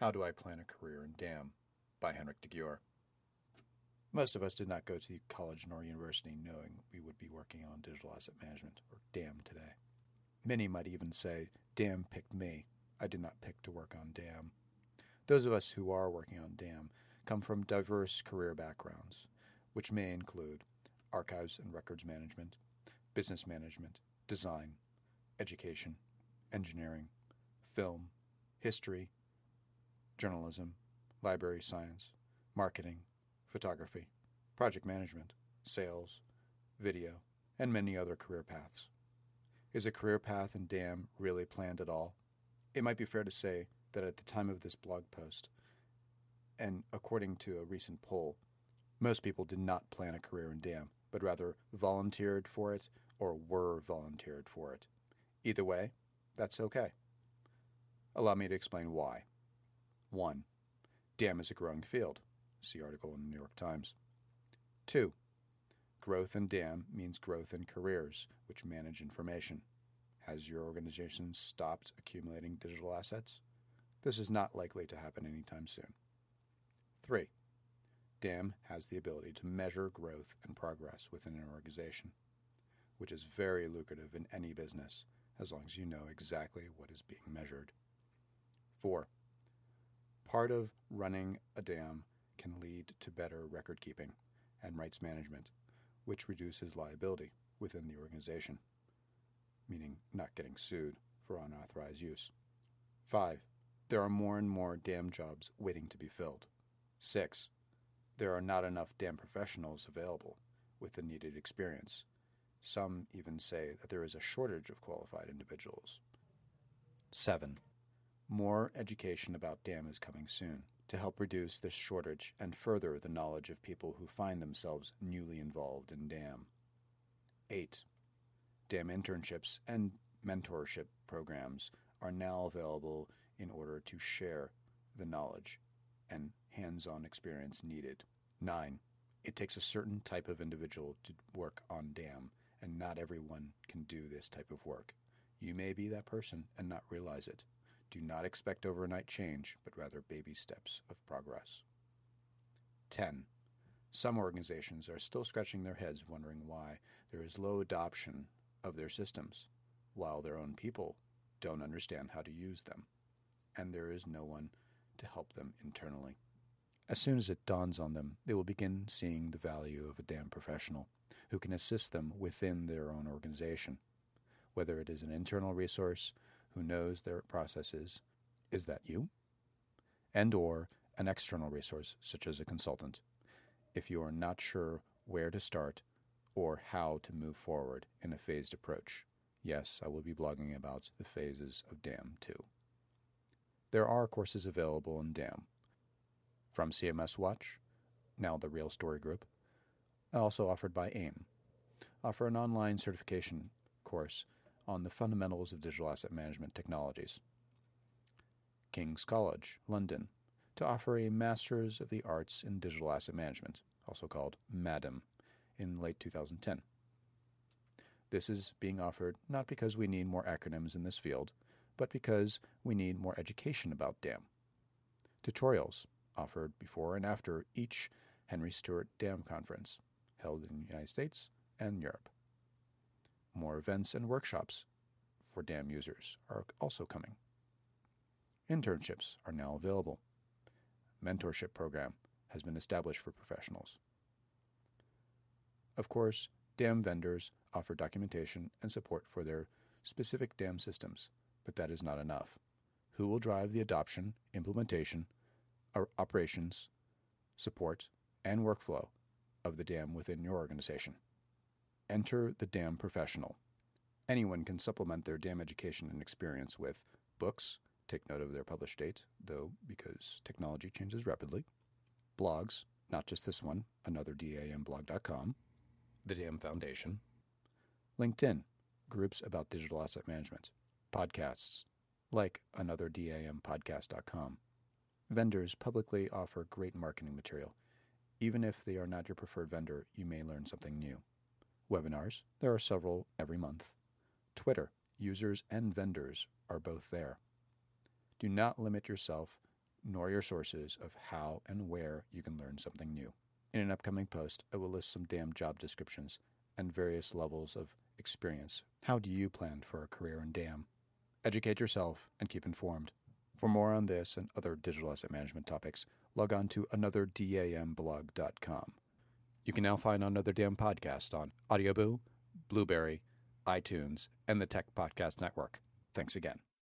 How Do I Plan a Career in DAM by Henrik de Gior. Most of us did not go to college nor university knowing we would be working on digital asset management, or DAM, today. Many might even say, DAM picked me. I did not pick to work on DAM. Those of us who are working on DAM come from diverse career backgrounds, which may include archives and records management, business management, design, education, engineering, film, history, journalism, library science, marketing, photography, project management, sales, video, and many other career paths. Is a career path in DAM really planned at all? It might be fair to say that at the time of this blog post, and according to a recent poll, most people did not plan a career in DAM, but rather volunteered for it or were volunteered for it. Either way, that's okay. Allow me to explain why. 1. DAM is a growing field. See article in the New York Times. 2. Growth in DAM means growth in careers which manage information. Has your organization stopped accumulating digital assets? This is not likely to happen anytime soon. 3. DAM has the ability to measure growth and progress within an organization, which is very lucrative in any business, as long as you know exactly what is being measured. 4. Part of running a DAM can lead to better record keeping and rights management, which reduces liability within the organization, meaning not getting sued for unauthorized use. 5. There are more and more DAM jobs waiting to be filled. 6. There are not enough DAM professionals available with the needed experience. Some even say that there is a shortage of qualified individuals. 7. More education about DAM is coming soon to help reduce this shortage and further the knowledge of people who find themselves newly involved in DAM. 8. DAM internships and mentorship programs are now available in order to share the knowledge and hands-on experience needed. 9. It takes a certain type of individual to work on DAM, and not everyone can do this type of work. You may be that person and not realize it. Do not expect overnight change, but rather baby steps of progress. 10. Some organizations are still scratching their heads wondering why there is low adoption of their systems, while their own people don't understand how to use them, and there is no one to help them internally. As soon as it dawns on them, they will begin seeing the value of a DAM professional who can assist them within their own organization, whether it is an internal resource who knows their processes, is that you? And or an external resource such as a consultant, if you are not sure where to start or how to move forward in a phased approach. Yes, I will be blogging about the phases of DAM too. There are courses available in DAM from CMS Watch, now the Real Story Group, also offered by AIM, offer an online certification course on the fundamentals of digital asset management technologies. King's College, London, to offer a Masters of the Arts in Digital Asset Management, also called MADAM, in late 2010. This is being offered not because we need more acronyms in this field, but because we need more education about DAM. Tutorials offered before and after each Henry Stewart DAM conference, held in the United States and Europe. More events and workshops for DAM users are also coming. Internships are now available. Mentorship program has been established for professionals. Of course, DAM vendors offer documentation and support for their specific DAM systems, but that is not enough. Who will drive the adoption, implementation, operations, support, and workflow of the DAM within your organization? Enter the DAM professional. Anyone can supplement their DAM education and experience with books, take note of their published date, though, because technology changes rapidly, blogs, not just this one, anotherDAMblog.com, the DAM Foundation, LinkedIn, groups about digital asset management, podcasts, like anotherDAMpodcast.com. Vendors publicly offer great marketing material. Even if they are not your preferred vendor, you may learn something new. Webinars, there are several every month. Twitter, users and vendors are both there. Do not limit yourself nor your sources of how and where you can learn something new. In an upcoming post, I will list some DAM job descriptions and various levels of experience. How do you plan for a career in DAM? Educate yourself and keep informed. For more on this and other digital asset management topics, log on to anotherdamblog.com. You can now find Another Dam podcast on Audioboo, Blueberry, iTunes, and the Tech Podcast Network. Thanks again.